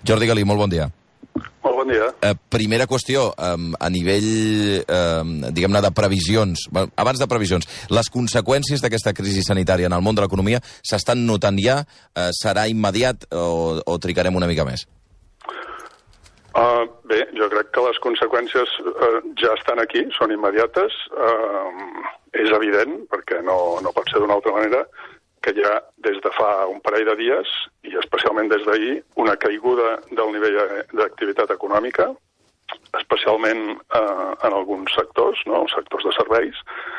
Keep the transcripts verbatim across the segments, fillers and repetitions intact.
Jordi Galí, molt bon dia. Molt bon dia. Eh, primera qüestió, eh, a nivell, eh, diguem-ne, de previsions, abans de previsions, les conseqüències d'aquesta crisi sanitària en el món de l'economia s'estan notant ja? Eh, serà immediat o, o trigarem una mica més? Uh, bé, jo crec que les conseqüències uh, ja estan aquí, són immediates. Uh, és evident, perquè no, no pot ser d'una altra manera, que hi ha des de fa un parell de dies, i especialment des d'ahir, una caiguda del nivell d'activitat econòmica, especialment eh, en alguns sectors, no? Els sectors de serveis.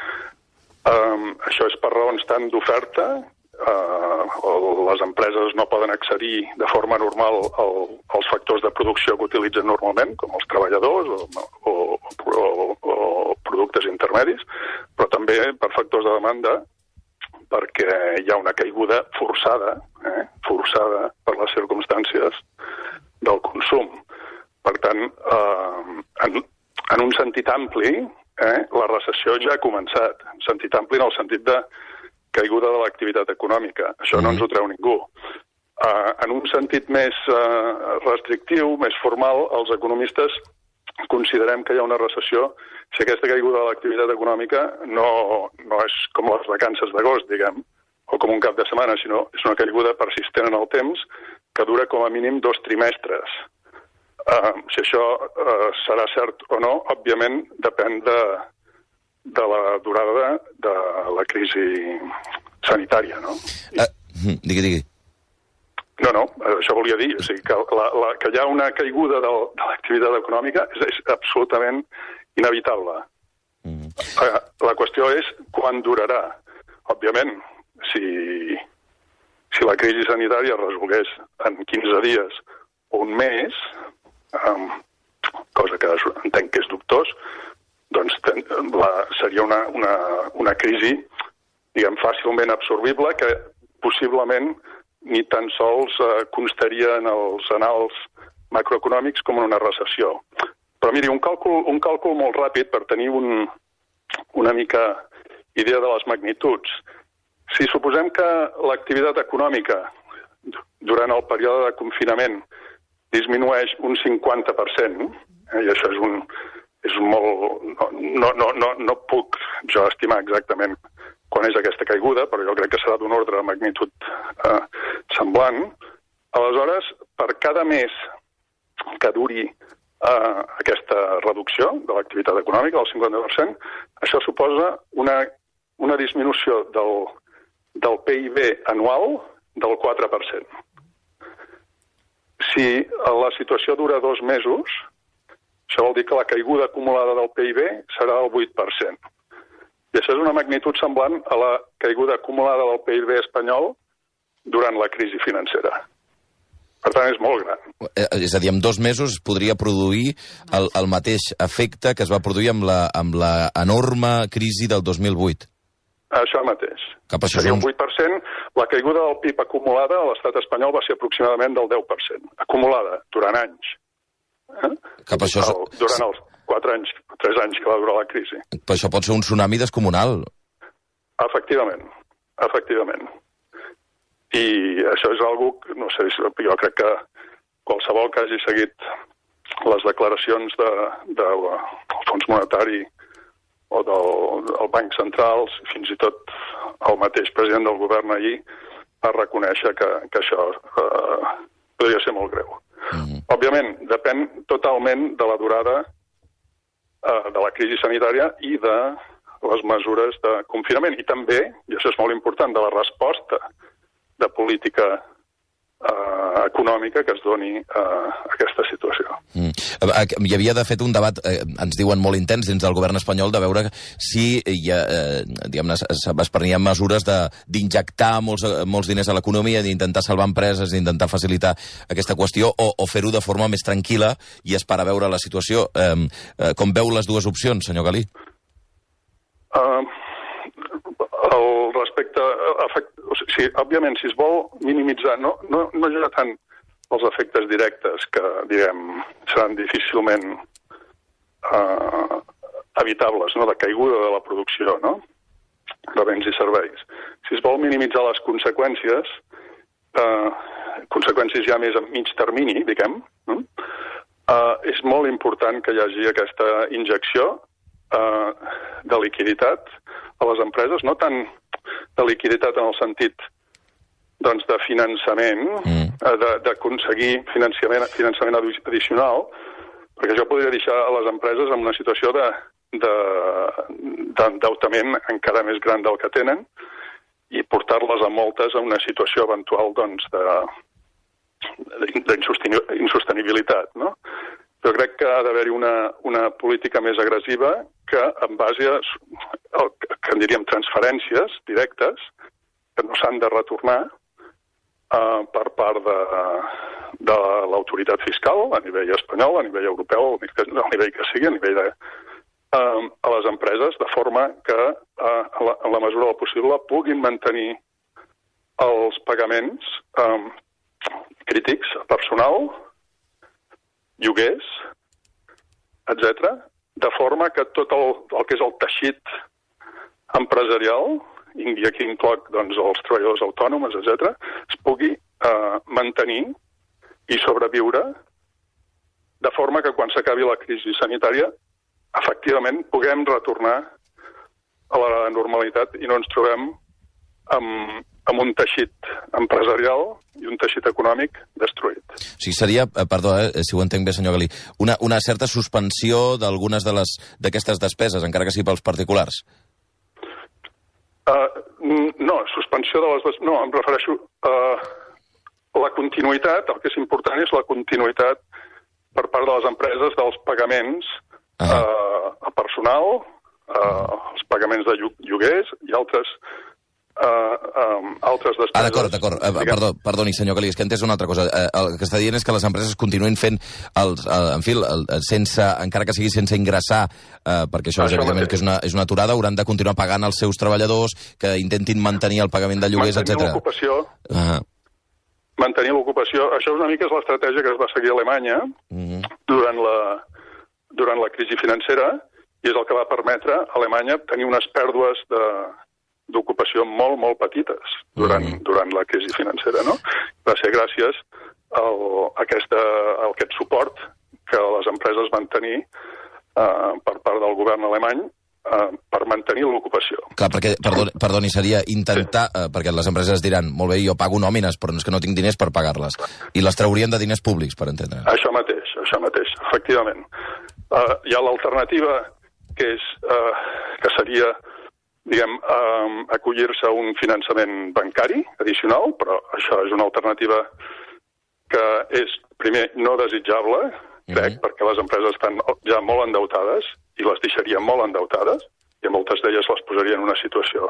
Um, això és per raons tant d'oferta, eh, les empreses no poden accedir de forma normal al, als factors de producció que utilitzen normalment, com els treballadors o, o, o, o productes intermedis, però també per factors de demanda, perquè hi ha una caiguda forçada, eh, forçada per les circumstàncies del consum. Per tant, eh, en, en un sentit ampli, eh, la recessió ja ha començat. En sentit ampli en el sentit de caiguda de l'activitat econòmica. Això mm. no ens ho treu ningú. Eh, en un sentit més eh, restrictiu, més formal, els economistes considerem que hi ha una recessió si aquesta caiguda de l'activitat econòmica no, no és com les vacances d'agost, diguem, o com un cap de setmana, sinó és una caiguda persistent en el temps que dura com a mínim dos trimestres. Uh, si això uh, serà cert o no, òbviament depèn de, de la durada de la crisi sanitària, no? Uh, digui, digui. No, no, això volia dir, o sigui, que, la, la, que hi ha una caiguda de, de l'activitat econòmica és, és absolutament inevitable. Mm. La qüestió és quan durarà. Òbviament, si, si la crisi sanitària es resolgués en quinze dies o un mes, um, cosa que entenc que és dubtós, doncs ten, la, seria una, una, una crisi, diguem, fàcilment absorbible, que possiblement ni tan sols eh, constaria en els anals macroeconòmics com en una recessió. Però miri, un càlcul, un càlcul molt ràpid per tenir un, una mica idea de les magnituds. Si suposem que l'activitat econòmica durant el període de confinament disminueix un cinquanta per cent, eh, i això és un, és un molt... No, no, no, no puc jo estimar exactament quan és aquesta caiguda, però jo crec que serà d'un ordre de magnitud eh, semblant. Aleshores, per cada mes que duri eh, aquesta reducció de l'activitat econòmica, del cinquanta per cent, això suposa una, una disminució del, del P I B anual del quatre per cent. Si la situació dura dos mesos, això vol dir que la caiguda acumulada del P I B serà del vuit per cent. I això és una magnitud semblant a la caiguda acumulada del P I B espanyol durant la crisi financera. Per tant, és molt gran. És a dir, en dos mesos es podria produir el, el mateix efecte que es va produir amb la, amb la enorme crisi del dos mil vuit. Això mateix. Cap això seria un vuit per cent. La caiguda del P I B acumulada a l'estat espanyol va ser aproximadament del deu per cent. Acumulada, durant anys. Eh? Cap això... El, durant els quatre anys, tres anys que va durar la crisi. Però això pot ser un tsunami descomunal. Efectivament, efectivament. I això és algo, no sé, jo crec que qualsevol que hagi seguit les declaracions de, de, del Fons Monetari o del, del Banc Central, fins i tot el mateix president del govern ahir va reconèixer que, que això eh, podria ser molt greu. Mm-hmm. Òbviament, depèn totalment de la durada de la crisi sanitària i de les mesures de confinament. I també, i això és molt important, de la resposta de política eh, econòmica que es doni a aquesta situació. Mm. Hi havia, de fet, un debat, eh, ens diuen molt intens dins del govern espanyol, de veure si hi ha, eh, diguem-ne, es prenien mesures d'injectar molts, molts diners a l'economia, d'intentar salvar empreses, d'intentar facilitar aquesta qüestió, o, o fer-ho de forma més tranquil·la i esperar a veure la situació. Eh, eh, com veu les dues opcions, senyor Galí? Uh, el respecte... Efect, o sigui, òbviament, si es vol minimitzar, no, no, no hi ha tant els efectes directes que, diguem, seran difícilment uh, evitables, no?, de caiguda de la producció, no?, de béns i serveis. Si es vol minimitzar les conseqüències, eh, conseqüències ja més a mig termini, diguem, no? Uh, és molt important que hi hagi aquesta injecció uh, de liquiditat a les empreses, no tant de liquiditat en el sentit doncs, de finançament, mm. uh, d'aconseguir finançament, finançament addicional, perquè això podria deixar a les empreses en una situació de, de, d'endeutament encara més gran del que tenen i portar-les a moltes a una situació eventual doncs, de d'insostenibilitat, no? Jo crec que ha d'haver-hi una, una política més agressiva que en base a, el, que en diríem, transferències directes que no s'han de retornar uh, per part de, de l'autoritat fiscal a nivell espanyol, a nivell europeu, a nivell que sigui, a nivell de, uh, a les empreses, de forma que uh, en, la, en la mesura del possible puguin mantenir els pagaments um, crítics a personal, lloguers, etcètera, de forma que tot el, el que és el teixit empresarial, i aquí incloc doncs, els treballadors autònoms, etcètera, es pugui eh, mantenir i sobreviure de forma que quan s'acabi la crisi sanitària, efectivament, puguem retornar a la normalitat i no ens trobem amb, amb un teixit empresarial i un teixit econòmic destruït. O sigui, seria, perdó, eh, si ho entenc bé, senyor Galí, una, una certa suspensió d'algunes de les d'aquestes despeses, encara que sigui pels particulars? Uh, no, suspensió de les... Des... No, em refereixo a uh, la continuïtat, el que és important és la continuïtat per part de les empreses dels pagaments uh -huh. uh, a personal, uh, els pagaments de lloguers i altres... Uh, um, altres despeses... Ah, d'acord, d'acord. Uh, perdó, perdoni, senyor Galí, és que he entès una altra cosa. Uh, el que està dient és que les empreses continuïn fent, els, uh, en fi, el, sense, encara que sigui sense ingressar, uh, perquè això, això és evidentment que és una, és una aturada, hauran de continuar pagant els seus treballadors, que intentin mantenir el pagament de lloguers, etcètera. Mantenir l'ocupació. Uh -huh. Mantenir l'ocupació. Això és una mica és l'estratègia que es va seguir a Alemanya uh -huh. durant, la, durant la crisi financera i és el que va permetre a Alemanya tenir unes pèrdues de d'ocupació molt, molt petites durant, mm. durant la crisi financera, no? Va ser gràcies al, a, aquesta, a aquest suport que les empreses van tenir eh, per part del govern alemany eh, per mantenir l'ocupació. Clar, perquè, perdoni, perdoni seria intentar, sí. eh, perquè les empreses diran, molt bé, jo pago nòmines, però és que no tinc diners per pagar-les. I les traurien de diners públics, per entendre. Això mateix, això mateix, efectivament. Uh, hi ha l'alternativa que és uh, que seria diguem, um, acollir-se a un finançament bancari addicional, però això és una alternativa que és, primer, no desitjable, crec, mm-hmm. perquè les empreses estan ja molt endeutades i les deixarien molt endeutades i moltes d'elles les posaria en una situació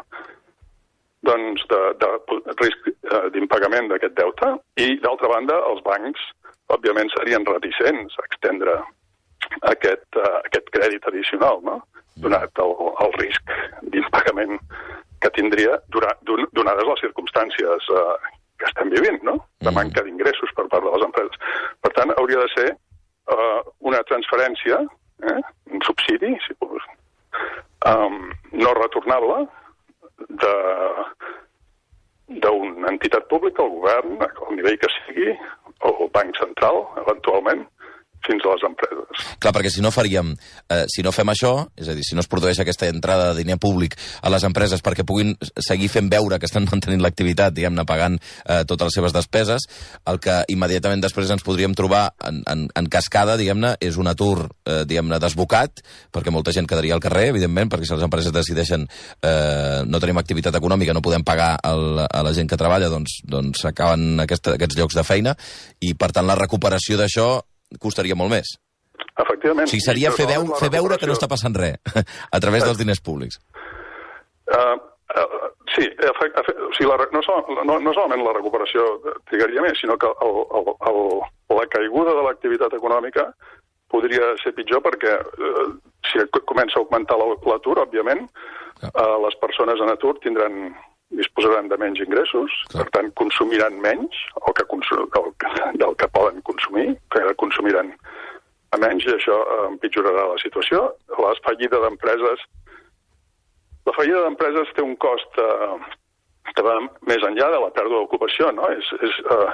doncs, de, de risc d'impagament d'aquest deute i, d'altra banda, els bancs, òbviament, serien reticents a extendre aquest, uh, aquest crèdit addicional, no? Donat el, el risc d'impagament que tindria donades les circumstàncies uh, que estem vivint, no? De manca d'ingressos per part de les empreses. Per tant, hauria de ser uh, una transferència, eh? un subsidi, si vols, um, no retornable d'una entitat pública, el govern, al nivell que sigui, o el Banc Central, eventualment, fins a les empreses. Clar, perquè si no faríem, eh, si no fem això, és a dir, si no es produeix aquesta entrada de diner públic a les empreses perquè puguin seguir fent veure que estan mantenint l'activitat, diguem-ne, pagant eh, totes les seves despeses, el que immediatament després ens podríem trobar en, en, en cascada, diguem-ne, és un atur, eh, diguem-ne, desbocat, perquè molta gent quedaria al carrer, evidentment, perquè si les empreses decideixen eh, no tenim activitat econòmica, no podem pagar el, a la gent que treballa, doncs, doncs acaben aquesta, aquests llocs de feina, i per tant la recuperació d'això costaria molt més. Efectivament. O sigui, seria fer, veu, fer veure que no està passant res a través dels diners públics. Uh, uh, sí, efe, efe, o sigui, la, no, sol, no, no solament la recuperació trigaria més, sinó que el, el, el, la caiguda de l'activitat econòmica podria ser pitjor perquè uh, si comença a augmentar l'atur, òbviament, uh, les persones en atur tindran disposaran de menys ingressos, clar. Per tant, consumiran menys el que consum, del, del que poden consumir, que consumiran a menys, i això eh, empitjorarà la situació. La fallida d'empreses la fallida d'empreses té un cost eh, que va més enllà de la pèrdua d'ocupació, no? És, és eh,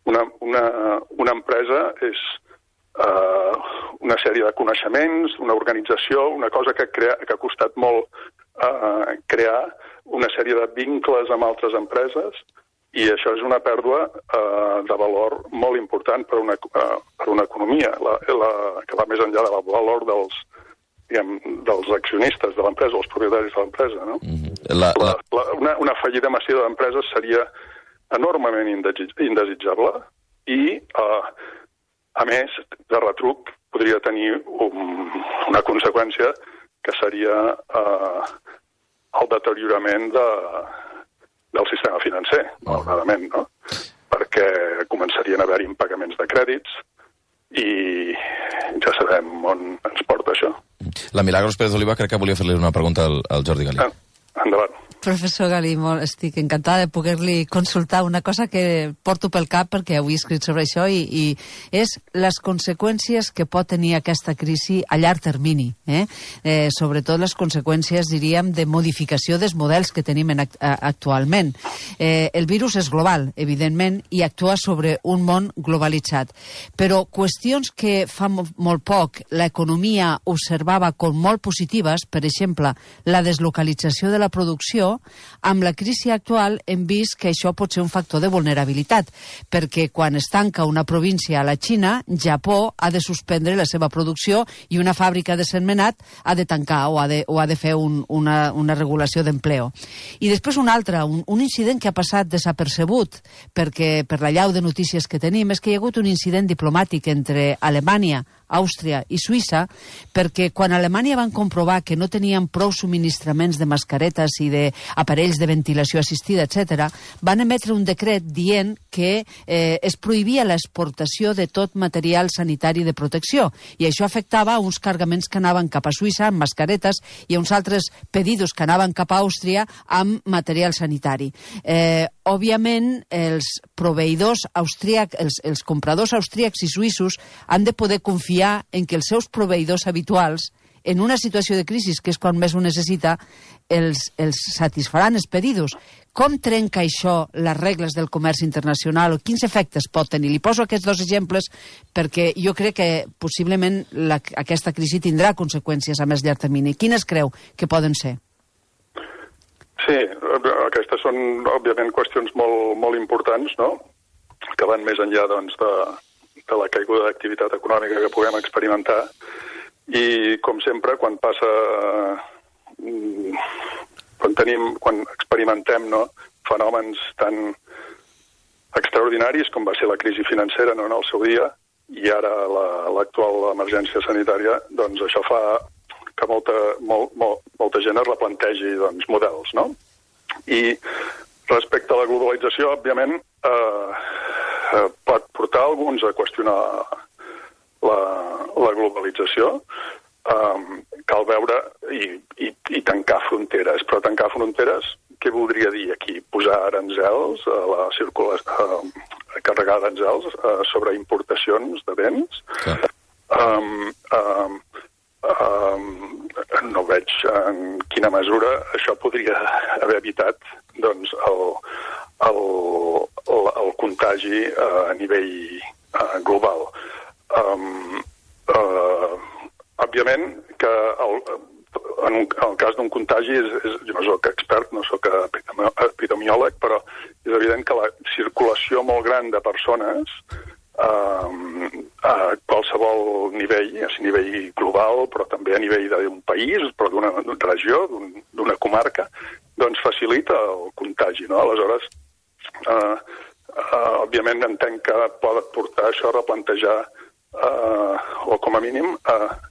una, una, una empresa és uh, una sèrie de coneixements, una organització, una cosa que, crea, que ha costat molt uh, crear, una sèrie de vincles amb altres empreses, i això és una pèrdua uh, de valor molt important per una, uh, per una economia, la, la, que va més enllà del valor dels, diguem, dels accionistes de l'empresa, els propietaris de l'empresa. No? Mm-hmm. la, la... La, una, una fallida massiva d'empreses seria enormement indesitjable i, uh, a més, de retruc, podria tenir un, una conseqüència que seria uh, el deteriorament de... del sistema financer, malauradament, no? Perquè començarien a haver-hi impagaments de crèdits i ja sabem on ens porta això. La Milagros Pérez Oliva crec que volia fer-li una pregunta al, al Jordi Galí. Ah, endavant. Professor Galí, molt, estic encantada de poder-li consultar una cosa que porto pel cap perquè avui he escrit sobre això i, i és les conseqüències que pot tenir aquesta crisi a llarg termini. Eh? Eh, sobretot les conseqüències, diríem, de modificació dels models que tenim en, a, actualment. Eh, el virus és global, evidentment, i actua sobre un món globalitzat. Però qüestions que fa molt poc l'economia observava com molt positives, per exemple, la deslocalització de la producció, amb la crisi actual hem vist que això pot ser un factor de vulnerabilitat, perquè quan es tanca una província a la Xina, Japó ha de suspendre la seva producció i una fàbrica de Sentmenat ha de tancar o ha de, o ha de fer un, una, una regulació d'empleo. I després un altre, un, un incident que ha passat desapercebut, perquè per la llau de notícies que tenim, és que hi ha hagut un incident diplomàtic entre Alemanya, Àustria i Suïssa, perquè quan a Alemanya van comprovar que no tenien prou subministraments de mascaretes i d'aparells de ventilació assistida, etcètera, van emetre un decret dient que eh, es prohibia l'exportació de tot material sanitari de protecció, i això afectava a uns cargaments que anaven cap a Suïssa amb mascaretes i a uns altres pedidos que anaven cap a Àustria amb material sanitari. Eh, òbviament, els proveïdors austríacs, els, els compradors austríacs i suïssos han de poder confiar en que els seus proveïdors habituals, en una situació de crisi, que és quan més ho necessita, els, els satisfaran els pedidos. Com trenca això les regles del comerç internacional? Quins efectes pot tenir? Li poso aquests dos exemples perquè jo crec que possiblement la, aquesta crisi tindrà conseqüències a més llarg termini. Quines creu que poden ser? Sí, aquestes són, òbviament, qüestions molt, molt importants, no?, que van més enllà, doncs, de, de la caiguda d'activitat econòmica que puguem experimentar. I, com sempre, quan passa... Quan tenim, quan experimentem, no, fenòmens tan extraordinaris com va ser la crisi financera, no, en el seu dia, i ara l'actual la, emergència sanitària, doncs això fa que molta, molt, molt, molta gent es replantegi, doncs, models, no? I respecte a la globalització, òbviament, eh, pot portar alguns a qüestionar la, la globalització. Um, cal veure i, i, i tancar fronteres. Però tancar fronteres, què voldria dir aquí? Posar aranzels, a la circulació, uh, carregar aranzels uh, sobre importacions de béns? Sí. Um, um, um, no veig en quina mesura això podria haver evitat, doncs, el, el, el, el contagi uh, a nivell uh, global. Um, uh, Òbviament que el, en, un, en el cas d'un contagi, és, és, jo no soc expert, no soc epidemiòleg, però és evident que la circulació molt gran de persones eh, a qualsevol nivell, a nivell global, però també a nivell d'un país, però d'una regió, d'una un, comarca, doncs facilita el contagi, no? Aleshores, eh, eh, òbviament entenc que pot portar això a replantejar eh, o com a mínim a eh,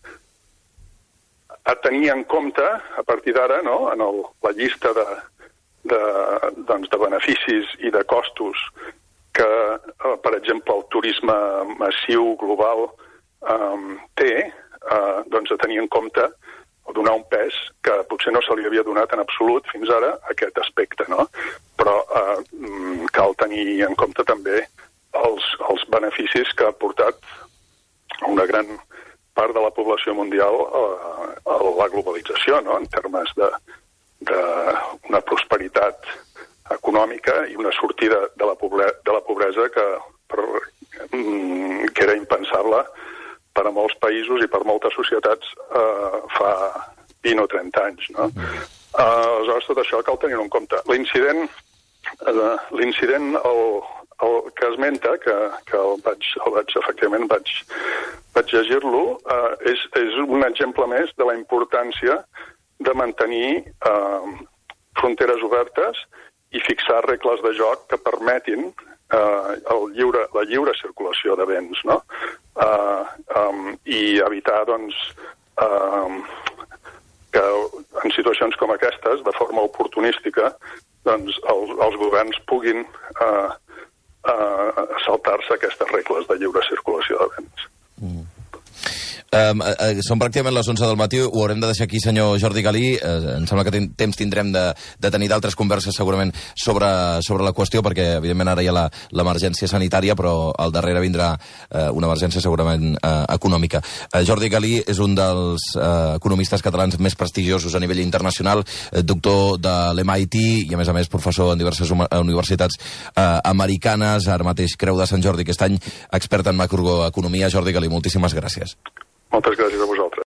a tenir en compte, a partir d'ara, no, en el, la llista de, de, doncs, de beneficis i de costos que, eh, per exemple, el turisme massiu global eh, té, eh, doncs a tenir en compte o donar un pes que potser no se li havia donat en absolut fins ara a aquest aspecte, no? Però eh, cal tenir en compte també els, els beneficis que ha portat una gran part de la població mundial a, a la globalització, no?, en termes de, de una prosperitat econòmica i una sortida de la, pobre, de la pobresa que per, mm, que era impensable per a molts països i per moltes societats eh, fa vint o trenta anys, no? Mm. Uh, aleshores, tot això cal tenir-ho en compte. L'incident, uh, l'incident el, el que esmenta, que, que el vaig, el vaig, efectivament vaig, vaig llegir-lo, uh, és, és un exemple més de la importància de mantenir uh, fronteres obertes i fixar regles de joc que permetin uh, el lliure, la lliure circulació de béns, no? Uh, um, i evitar, doncs, uh, que en situacions com aquestes, de forma oportunística, doncs els, els governs puguin eh, eh, saltar-se aquestes regles de lliure circulació de béns. Mm. Um, uh, són pràcticament les onze del matí, ho haurem de deixar aquí, senyor Jordi Galí. Uh, em sembla que ten temps tindrem de, de tenir d'altres converses segurament sobre, sobre la qüestió, perquè evidentment ara hi ha l'emergència sanitària, però al darrere vindrà uh, una emergència segurament uh, econòmica. Uh, Jordi Galí és un dels uh, economistes catalans més prestigiosos a nivell internacional, uh, doctor de l'M I T i a més a més professor en diverses universitats uh, americanes, ara mateix Creu de Sant Jordi aquest any, expert en macroeconomia. Jordi Galí, moltíssimes gràcies. Moltes gràcies a vosaltres.